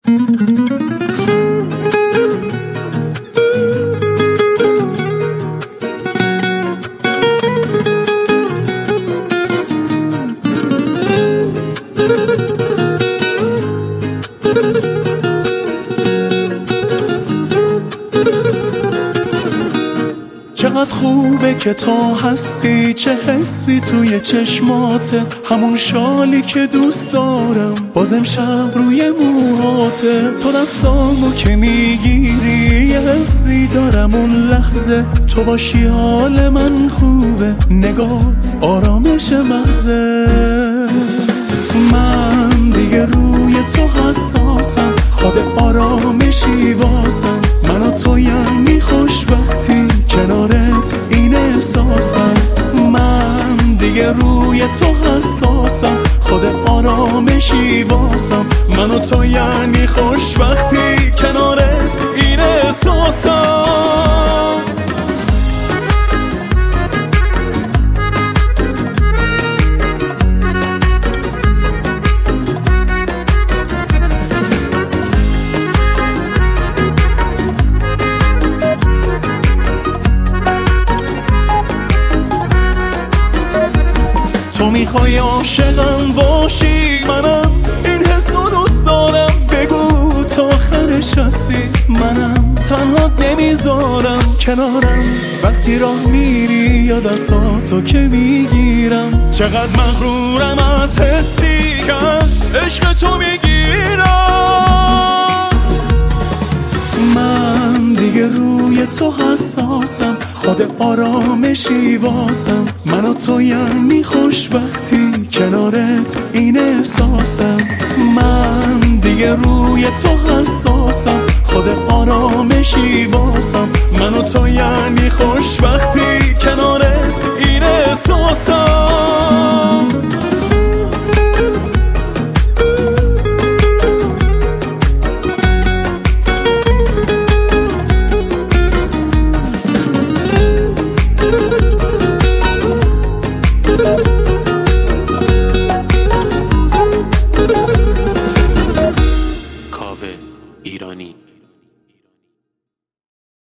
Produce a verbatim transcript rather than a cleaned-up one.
چقدر خوبه که تو هستی، چه حسی توی چشماته، همون شالی که دوست دارم باز امشب روی موهاته. تو دستامو که میگیری یه حسی دارم اون لحظه، تو باشی حال من خوبه، نگات آرامش مغزه. من دیگه روی تو حساسم، خود آرامشی واسم، من و تو یعنی خوشبختی کنارت این احساسم. من دیگه روی تو حساسم، خود آرامشی واسم، من و تو یعنی خوشبختی کنارت این احساسم. تو میخوای عاشقم باشی، منم این حس رو دوست دارم، بگو تا آخرش هستی، منم تنها نمیذارم کنارم. وقتی راه میری یا دستاتو که میگیرم، چقدر مغرورم از حسی که از عشق تو میگیرم. من دیگه روی تو حساسم، خود آرامشی واسم، من و تو یعنی خوشبختی کنارت این احساسم. من دیگه روی تو حساسم،